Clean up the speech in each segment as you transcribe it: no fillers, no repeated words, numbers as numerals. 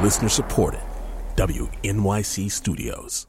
Listener supported. WNYC Studios.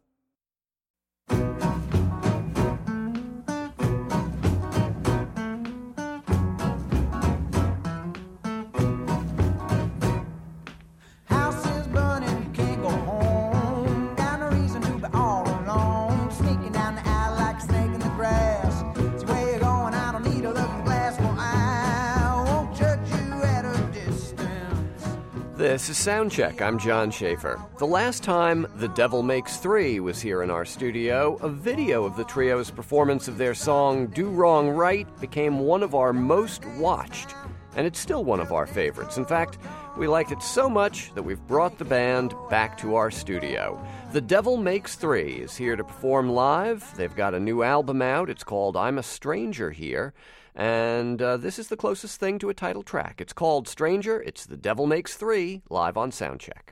This is Soundcheck. I'm John Schaefer. The last time The Devil Makes Three was here in our studio, a video of the trio's performance of their song Do Wrong Right became one of our most watched, and it's still one of our favorites. In fact, we liked it so much that we've brought the band back to our studio. The Devil Makes Three is here to perform live. They've got a new album out. It's called I'm a Stranger Here. And this is the closest thing to a title track. It's called Stranger. It's The Devil Makes Three, live on Soundcheck.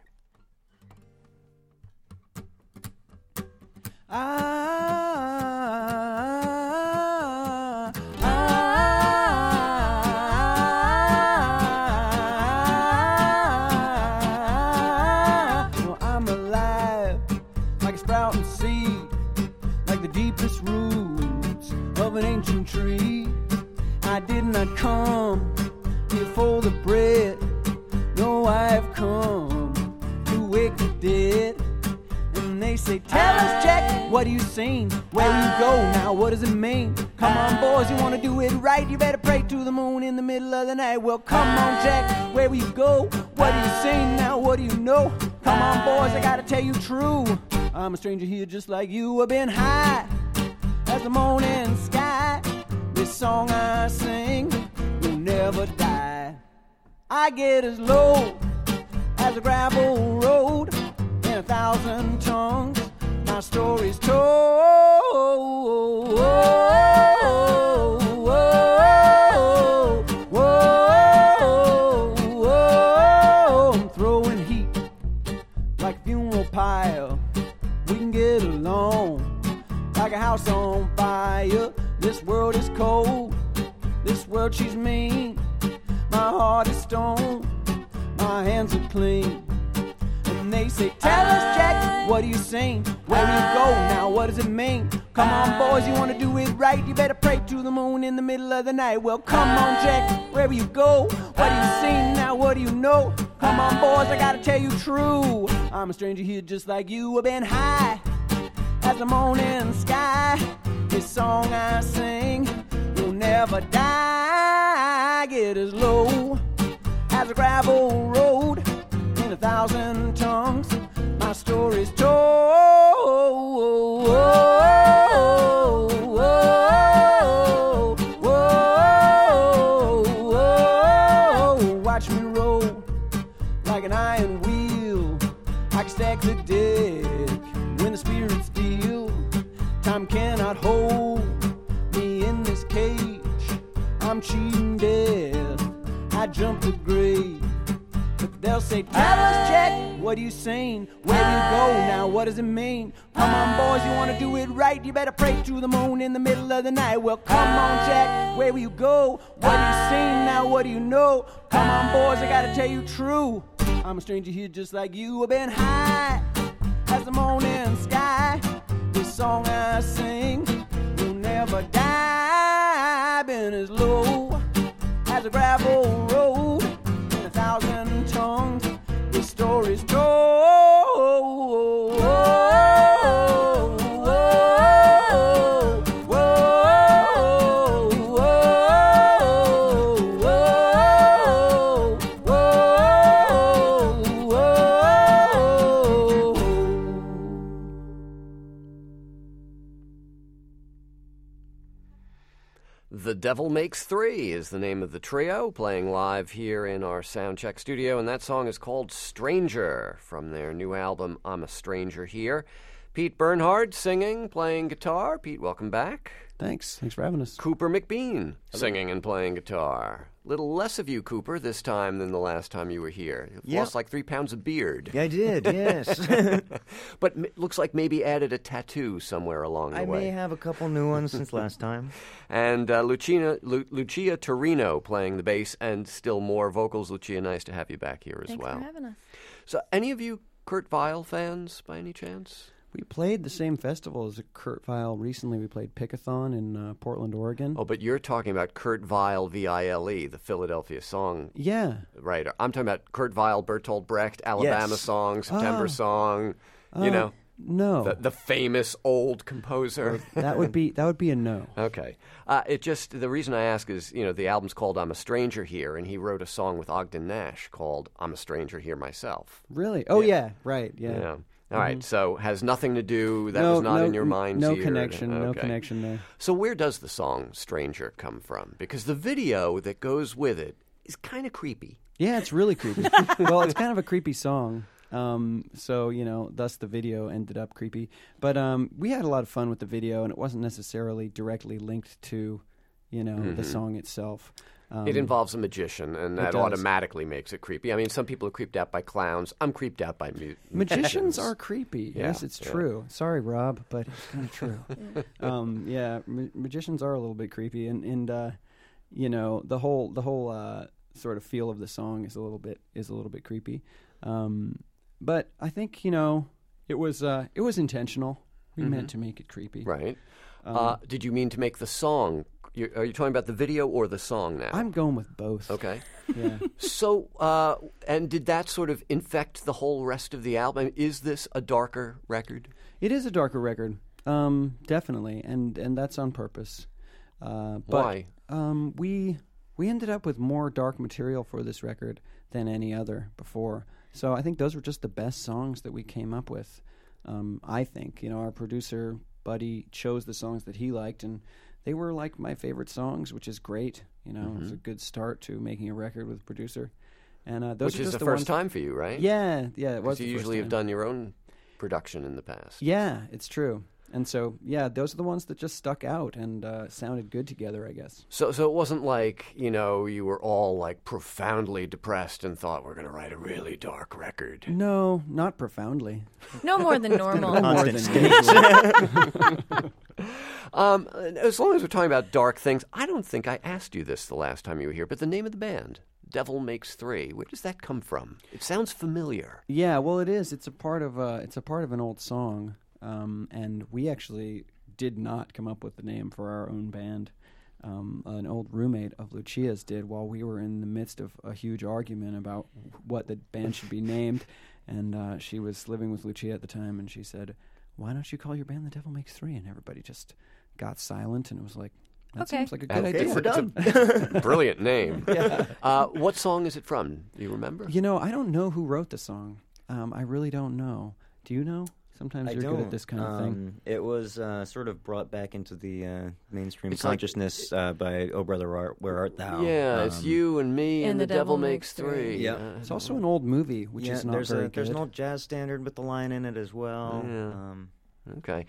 Well, I'm alive, like a sprouting seed, like the deepest roots of an ancient tree. I did not come here for the bread. No, I have come to wake the dead. And they say, tell us, Jack, what have you seen? Where you go now? What does it mean? Come on, boys, you want to do it right? You better pray to the moon in the middle of the night. Well, come on, Jack, where will you go? What have you seen now? What do you know? Come on, boys, I gotta tell you true. I'm a stranger here just like you. I've been high as the morning sky. This song I sing will never die. I get as low as a gravel road in 1,000 tongues. My story's told. I'm throwing heat like a funeral pyre. We can get along like a house on fire. This world is cold, this world she's mean. My heart is stone, my hands are clean. And they say, tell us, Jack, what are you saying? Where do you go now? What does it mean? Come on, boys, you want to do it right? You better pray to the moon in the middle of the night. Well, come on, Jack, where will you go? What have you seen now? What do you know? Come on, boys, I gotta tell you true. I'm a stranger here just like you. I've been high as the morning sky. This song I sing will never die. I get as low as a gravel road in 1,000 tongues. My story's told. Watch me roll like an iron wheel. I can stack the deck when the spirits deal. Time cannot hold me in this cage. I'm cheating death. I jump the grave. But they'll say, tell us, Jack, what are you saying? Where do you go now? What does it mean? Come on, boys, you want to do it right? You better pray to the moon in the middle of the night. Well, come on, Jack, where will you go? What have you seen now? What do you know? Come on, boys, I gotta tell you true. I'm a stranger here just like you. I've been high as the morning sky. This song I sing will never die. I've been as low as a gravel road in 1,000 tongues. This story's told. The Devil Makes Three is the name of the trio, playing live here in our Soundcheck studio, and that song is called Stranger from their new album, I'm a Stranger Here. Pete Bernhard singing, playing guitar. Pete, welcome back. Thanks for having us. Cooper McBean singing and playing guitar. Little less of you, Cooper, this time than the last time you were here. You've lost like 3 pounds of beard. Yeah, I did, yes. But looks like maybe added a tattoo somewhere along the way. I may have a couple new ones since last time. And Lucia Torino playing the bass and still more vocals. Lucia, nice to have you back here as well. Thanks for having us. So any of you Kurt Weill fans by any chance? We played the same festival as Kurt Weill recently. We played Pickathon in Portland, Oregon. Oh, but you're talking about Kurt Weill, V-I-L-E, the Philadelphia song writer. I'm talking about Kurt Weill, Bertolt Brecht, Alabama Song, September Song, you know. No. The famous old composer. That would be a no. Okay. The reason I ask is, the album's called I'm a Stranger Here, and he wrote a song with Ogden Nash called I'm a Stranger Here Myself. Really? Oh, yeah. Right, yeah. Yeah. All right, so has nothing to do, was not in your mind's no ear. Connection, no connection there. So where does the song Stranger come from? Because the video that goes with it is kind of creepy. Yeah, it's really creepy. Well, it's kind of a creepy song. So, thus the video ended up creepy. But we had a lot of fun with the video, and it wasn't necessarily directly linked to, the song itself. It involves a magician, and that automatically makes it creepy. I mean, some people are creeped out by clowns. I'm creeped out by magicians. Are creepy. Yeah, yes, it's true. Sorry, Rob, but it's kind of true. Magicians are a little bit creepy, and the whole sort of feel of the song is a little bit creepy. But I think it was intentional. We meant to make it creepy. Right. Did you mean to make the song? Are you talking about the video or the song now? I'm going with both. Okay. Yeah. So, and did that sort of infect the whole rest of the album? I mean, is this a darker record? It is a darker record, definitely, and that's on purpose. Why? We ended up with more dark material for this record than any other before. So I think those were just the best songs that we came up with. I think, our producer Buddy chose the songs that he liked, and they were like my favorite songs, which is great. It was a good start to making a record with a producer. And those which are is just the ones... first time for you, right? Yeah, it was. You usually have done your own production in the past. Yeah, it's true. And so, those are the ones that just stuck out and sounded good together, I guess. So it wasn't like, you were all like profoundly depressed and thought we're going to write a really dark record. No, not profoundly. No more than normal. More than usual. As long as we're talking about dark things, I don't think I asked you this the last time you were here, but the name of the band, Devil Makes Three, where does that come from? It sounds familiar. Yeah, well, it is. It's a part of an old song. And we actually did not come up with the name for our own band. An old roommate of Lucia's did while we were in the midst of a huge argument about what the band should be named. And she was living with Lucia at the time, and she said, "Why don't you call your band The Devil Makes Three?" And everybody just got silent, and it was like, that seems like a good idea. We're done. It's a brilliant name. What song is it from? Do you remember? I don't know who wrote the song. I really don't know. Do you know? Sometimes you're good at this kind of thing. It was sort of brought back into the mainstream consciousness by Oh Brother, Where Art Thou? Yeah, it's you and me and the Devil Makes Three. Yeah. It's also an old movie, which is not very good. There's an old jazz standard with the line in it as well. Yeah. Okay.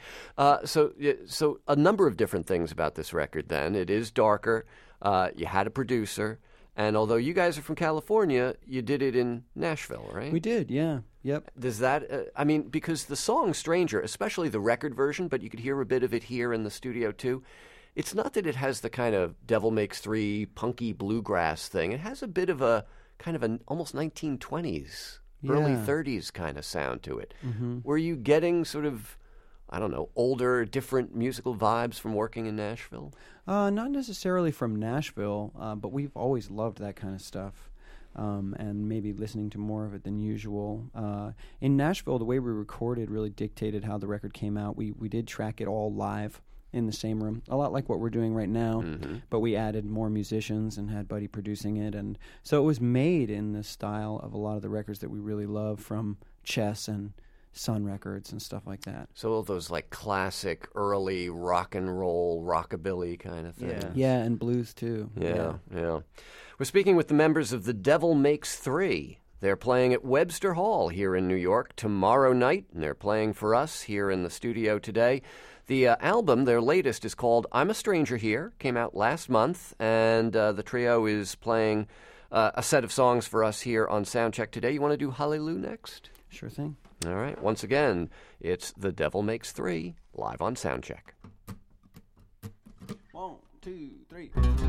So a number of different things about this record then. It is darker. You had a producer. And although you guys are from California, you did it in Nashville, right? We did, yeah. Yep. Does that, because the song Stranger, especially the record version, but you could hear a bit of it here in the studio too, it's not that it has the kind of Devil Makes Three punky bluegrass thing. It has a bit of a kind of an almost 1920s, early 30s kind of sound to it. Mm-hmm. Were you getting sort of, older, different musical vibes from working in Nashville? Not necessarily from Nashville, but we've always loved that kind of stuff, and maybe listening to more of it than usual. In Nashville, the way we recorded really dictated how the record came out. We did track it all live in the same room, a lot like what we're doing right now, but we added more musicians and had Buddy producing it, and so it was made in the style of a lot of the records that we really love from Chess and Sun Records and stuff like that. So all those like classic early rock and roll, rockabilly kind of things. Yeah, and blues too. Yeah. We're speaking with the members of The Devil Makes Three. They're playing at Webster Hall here in New York tomorrow night, and they're playing for us here in the studio today. The album, their latest, is called I'm a Stranger Here, came out last month, and the trio is playing a set of songs for us here on Soundcheck today. You want to do Hallelujah next? Sure thing. All right. Once again, it's The Devil Makes Three, live on Soundcheck. 1, 2, 3.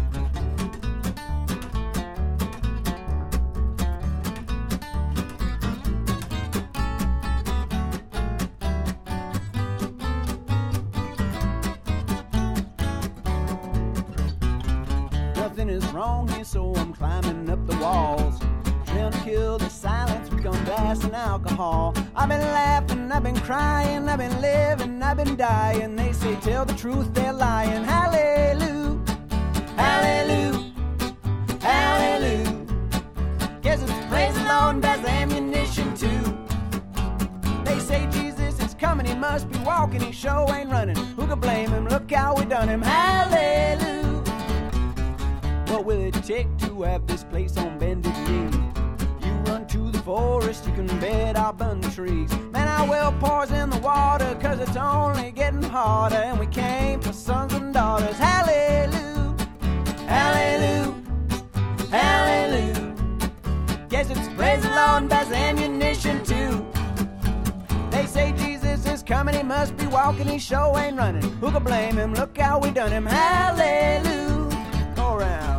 Nothing is wrong here, so I'm climbing up the walls. Trying to kill the silence with gun blast and alcohol. I've been laughing, I've been crying, I've been living, I've been dying. They say tell the truth, they're lying. Hallelujah, hallelujah, hallelujah. Guess it's praise the Lord and pass the ammunition too. They say Jesus is coming, he must be walking, he sure ain't running. Who could blame him? Look how we done him. Hallelujah. What will it take to have this place on bended knee? You run to the forest, you can bet I'll burn the trees. Man, our well pours in the water, cause it's only getting harder. And we came for sons and daughters. Hallelujah, hallelujah, hallelujah. Guess it's praise the Lord and pass ammunition too. They say Jesus is coming, he must be walking, he sure ain't running. Who could blame him? Look how we done him. Hallelujah. Go around.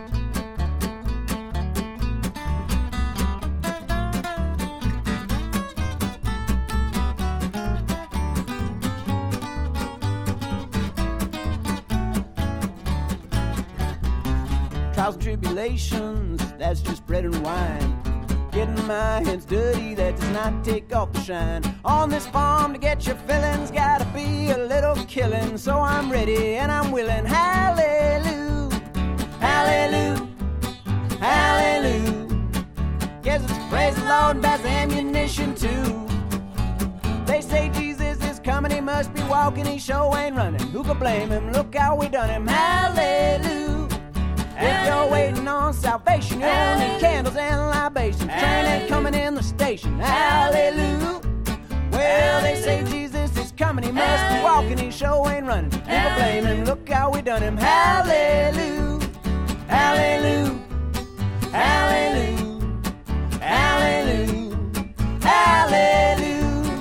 Trials and tribulations, that's just bread and wine. Getting my hands dirty, that does not take off the shine. On this farm to get your fillings, gotta be a little killing. So I'm ready and I'm willing. Hallelujah, hallelujah, hallelujah. Guess it's praise the Lord and pass the ammunition too. They say Jesus is coming, he must be walking, he sure ain't running. Who could blame him? Look how we done him. Hallelujah. If you're waiting on salvation, you only need candles and libations. Train ain't coming in the station. Hallelujah. Well, they say Jesus is coming, he must be walking, he sure ain't running. Who could blame him? Look how we done him. Hallelujah, hallelujah, hallelujah, hallelujah, hallelujah.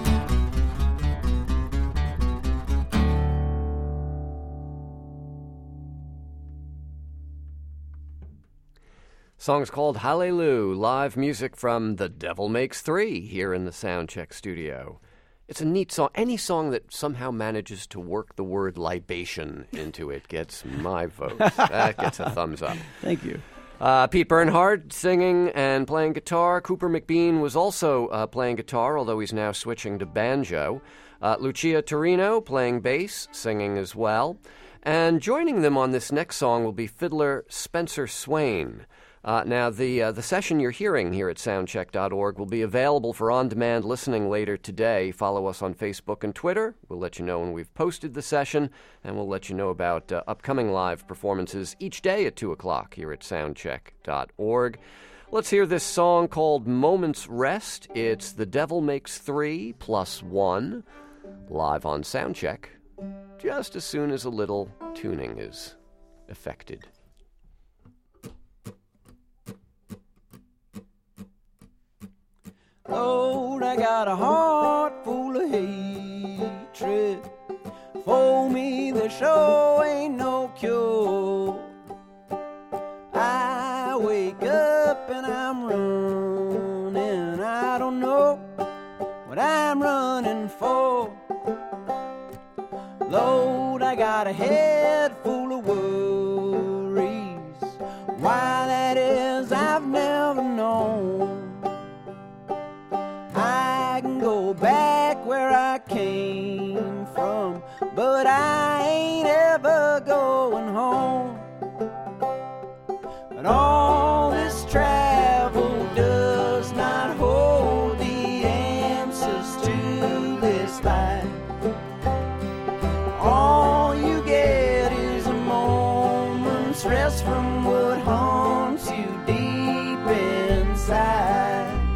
Song's called Hallelujah, live music from The Devil Makes Three here in the Soundcheck studio. It's a neat song. Any song that somehow manages to work the word libation into it gets my vote. That gets a thumbs up. Thank you. Pete Bernhard singing and playing guitar. Cooper McBean was also playing guitar, although he's now switching to banjo. Lucia Torino playing bass, singing as well. And joining them on this next song will be fiddler Spencer Swain. Now, the session you're hearing here at soundcheck.org will be available for on-demand listening later today. Follow us on Facebook and Twitter. We'll let you know when we've posted the session, and we'll let you know about upcoming live performances each day at 2 o'clock here at soundcheck.org. Let's hear this song called Moment's Rest. It's The Devil Makes Three +1, live on Soundcheck, just as soon as a little tuning is effected. Lord, I got a heart full of hatred. For me, there sure ain't no cure. I wake up and I'm running. I don't know what I'm running for. Lord, I got a head full of worries. Why that is, I've never known. I can go back where I came from, but I ain't ever going home. But all this travel does not hold the answers to this life. All you get is a moment's rest from what haunts you deep inside.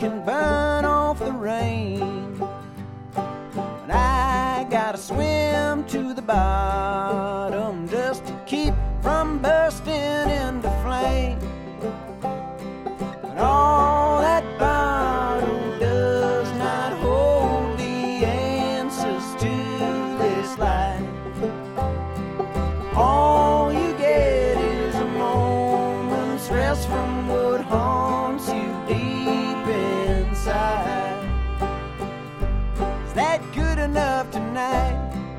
can burn off the rain. But I gotta swim to the bottom just to keep from bursting into flame. But all that bottle does not hold the answers to this life. All you get is a moment's rest from what haunts you deep inside. Is that good enough tonight?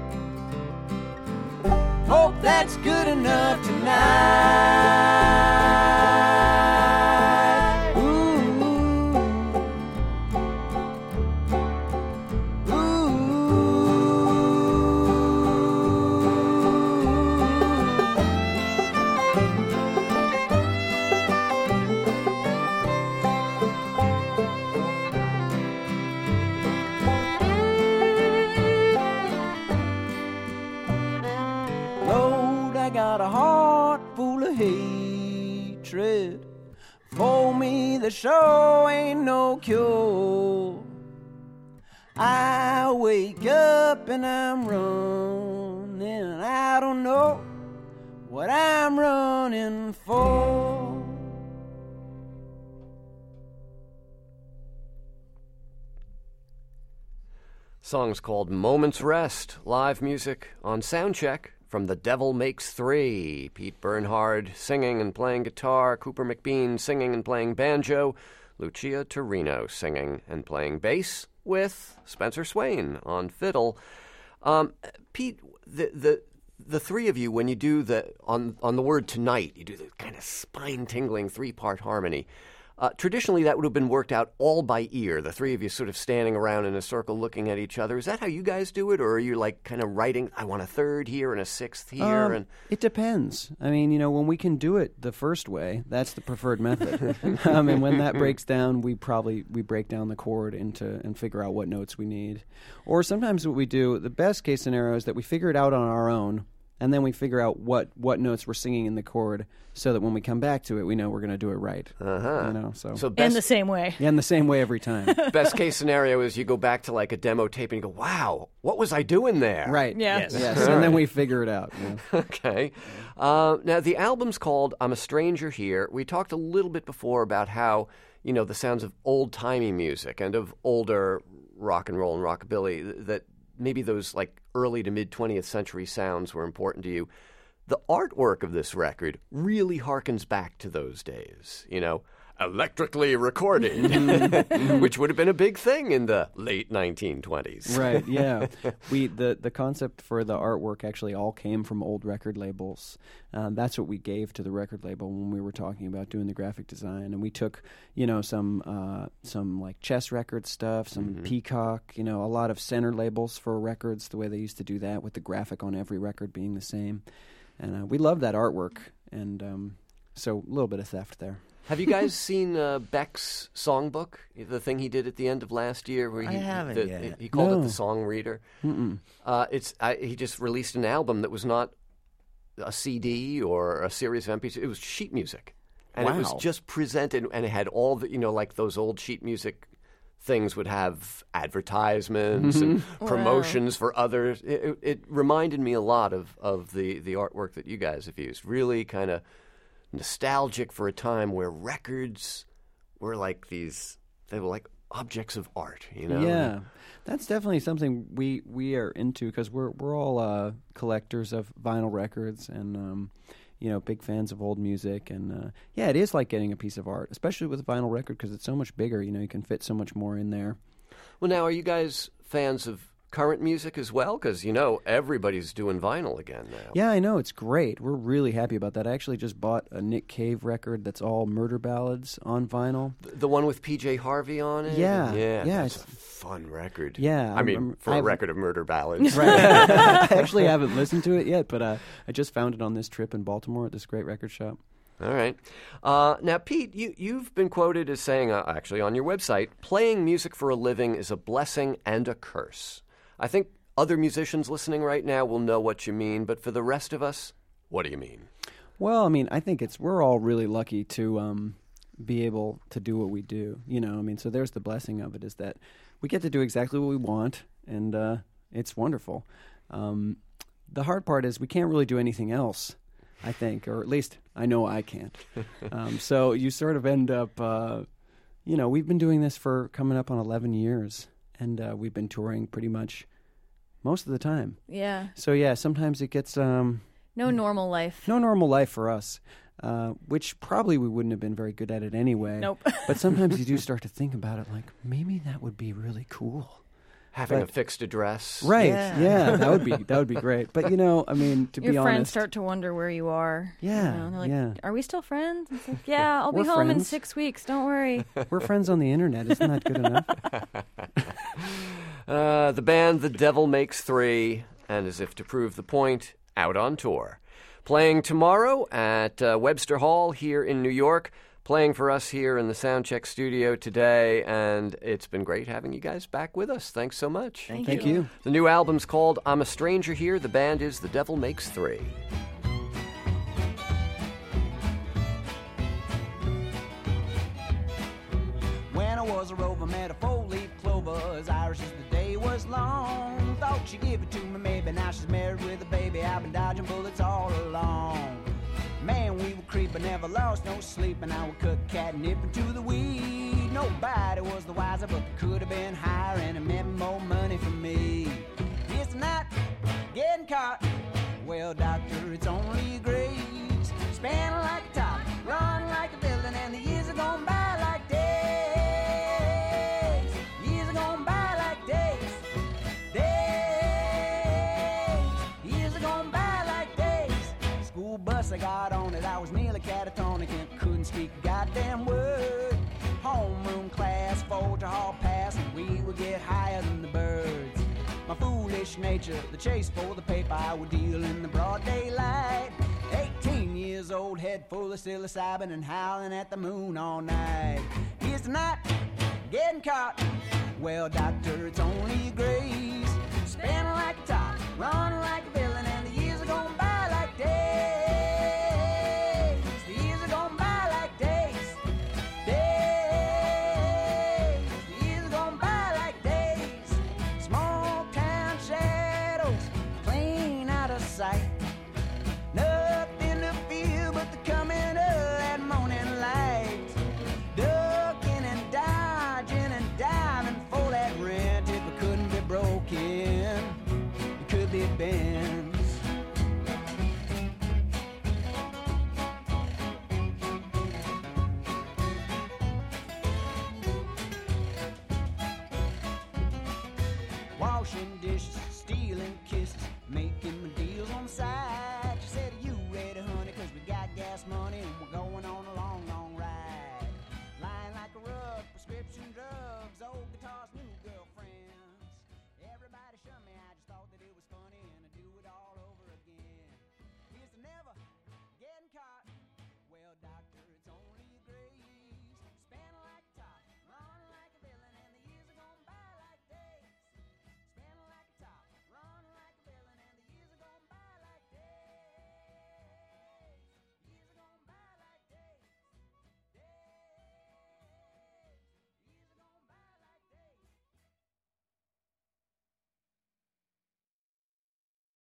Hope that's good enough tonight. Got a heart full of hatred. For me, the show ain't no cure. I wake up and I'm running. I don't know what I'm running for. Song's called Moment's Rest, live music on Soundcheck from The Devil Makes Three. Pete Bernhard singing and playing guitar, Cooper McBean singing and playing banjo, Lucia Torino singing and playing bass, with Spencer Swain on fiddle. Pete, the three of you, when you do on the word tonight, you do the kind of spine-tingling three-part harmony. Traditionally, that would have been worked out all by ear, the three of you sort of standing around in a circle looking at each other. Is that how you guys do it, or are you like kind of writing, I want a third here and a sixth here? It depends. I mean, when we can do it the first way, that's the preferred method. And when that breaks down, we break down the chord and figure out what notes we need. Or sometimes what we do, the best case scenario is that we figure it out on our own, and then we figure out what notes we're singing in the chord, so that when we come back to it, we know we're going to do it right. So in the same way. Yeah, in the same way every time. Best case scenario is you go back to like a demo tape and you go, wow, what was I doing there? Right. Yeah. Yes. And then we figure it out. Yeah. Okay. Now, the album's called I'm a Stranger Here. We talked a little bit before about how, the sounds of old-timey music and of older rock and roll and rockabilly, that maybe those like early to mid-20th century sounds were important to you. The artwork of this record really harkens back to those days, electrically recorded, which would have been a big thing in the late 1920s. Right, yeah. The concept for the artwork actually all came from old record labels. That's what we gave to the record label when we were talking about doing the graphic design. And we took, some like Chess Records stuff, some Peacock, a lot of center labels for records, the way they used to do that with the graphic on every record being the same. And we love that artwork, and so a little bit of theft there. Have you guys seen Beck's songbook, the thing he did at the end of last year? Where I haven't yet. He called it the Song Reader. He just released an album that was not a CD or a series of MP3s. It was sheet music. And it was just presented, and it had all the, like those old sheet music things would have advertisements and promotions for others. It reminded me a lot of the artwork that you guys have used. Really kind of nostalgic for a time where records were like they were like objects of art, Yeah, that's definitely something we are into, because we're all collectors of vinyl records and big fans of old music, and it is like getting a piece of art, especially with a vinyl record, because it's so much bigger. You can fit so much more in there. Well, now, are you guys fans of current music as well? Because, everybody's doing vinyl again now. Yeah, I know. It's great. We're really happy about that. I actually just bought a Nick Cave record that's all murder ballads on vinyl. The one with P.J. Harvey on it? Yeah. That's a fun record. Yeah. A record of murder ballads. Right. I actually haven't listened to it yet, but I just found it on this trip in Baltimore at this great record shop. All right. Now, Pete, you've been quoted as saying, actually on your website, playing music for a living is a blessing and a curse. I think other musicians listening right now will know what you mean, but for the rest of us, what do you mean? Well, I think we're all really lucky to be able to do what we do. You know, I mean, so there's the blessing of it, is that we get to do exactly what we want, and it's wonderful. The hard part is we can't really do anything else, I think, or at least I know I can't. So you sort of end up, we've been doing this for coming up on 11 years, and we've been touring pretty much most of the time. Yeah. So, yeah, sometimes it gets... no normal life. No normal life for us, which probably we wouldn't have been very good at it anyway. Nope. But sometimes you do start to think about it like, maybe that would be really cool. Having a fixed address. Right, yeah, that would be great. But, I mean, to be honest... Your friends start to wonder where you are. Yeah, they're like, yeah. Are we still friends? It's like, yeah, I'll be We're home in friends. 6 weeks, don't worry. We're friends on the internet, isn't that good enough? The band The Devil Makes Three, and as if to prove the point, out on tour. Playing tomorrow at Webster Hall here in New York, playing for us here in the Soundcheck studio today, and it's been great having you guys back with us. Thanks so much. Thank you. The new album's called I'm a Stranger Here. The band is The Devil Makes Three. When I was a rover, met a four-leaf clover, as Irish as the day was long. Thought she'd give it to me, maybe now she's married with a baby. I've been dodging bullets all along. Man, we were creeping, never lost no sleep, and I would cut catnip into the weed. Nobody was the wiser, but they could have been higher, and it meant more money for me. It's not getting caught. Well, doctor, it's only a grace. Spin like a top, run like a villain, and the years are gone by like days. Years are gone by like days. Years are gone by like days. School bus, I got on it, I was nearly catatonic and couldn't speak a goddamn word. Homeroom class, Folger Hall pass, and we would get higher than the birds. My foolish nature, the chase for the paper, I would deal in the broad daylight. 18 years old, head full of psilocybin and howling at the moon all night. Here's the night, getting caught. Well, doctor, it's only a grace. Spin like a top, run like a